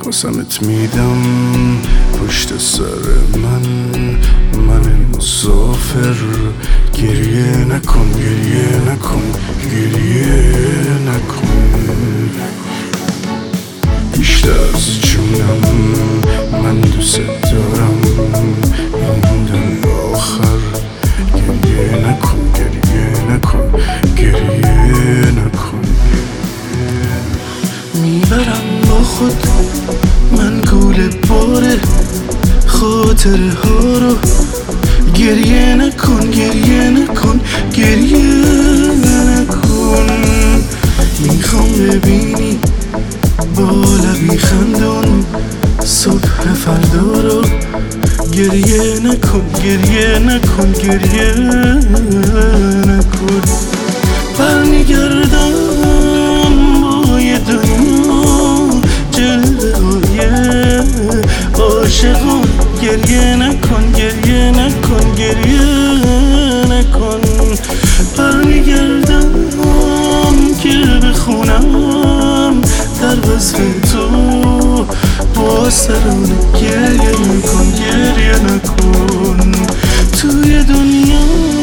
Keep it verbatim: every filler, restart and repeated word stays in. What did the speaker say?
قسمت میدم پشت سر من، من مسافر. گریه نکن گریه نکن گریه نکن، بیشتر از جونم من دوست دارم این دم آخر. گریه نکن گریه نکن گریه نکن. میبرم با خود من گول باره خاطره ها رو. گریه نکن گریه نکن گریه نکن. میخوام ببینی با لبی خندون صبح فردا رو. گریه نکن گریه نکن گریه نکن. برمیگردم با یه دنیا جلوه های عاشقان. گریه نکن گریه نکن گریه نکن. برمیگردم که بخونم در وصف تو با سرانه. گریه نکن گریه نکن. توی دنیا